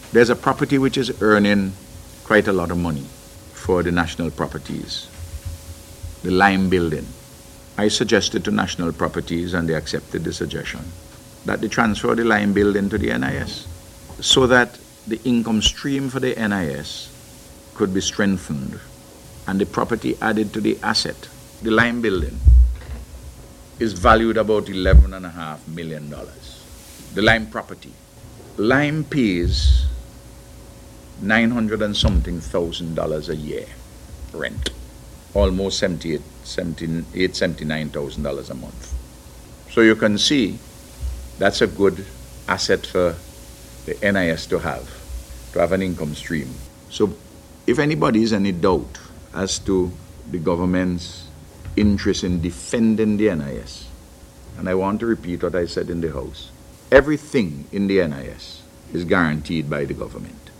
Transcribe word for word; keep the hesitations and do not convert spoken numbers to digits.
There's a property which is earning quite a lot of money for the national properties, the Lime Building. I suggested to National Properties, and they accepted the suggestion, that they transfer the Lime Building to the N I S so that the income stream for the N I S could be strengthened and the property added to the asset. The Lime Building is valued about eleven and a half million dollars. The Lime property. Lime pays nine hundred and something thousand dollars a year rent, almost seventy-eight, seventy-eight, seventy-nine thousand dollars a month. So you can see that's a good asset for the N I S to have, to have an income stream. So if anybody is any doubt as to the government's interest in defending the N I S, and I want to repeat what I said in the House, everything in the N I S is guaranteed by the government.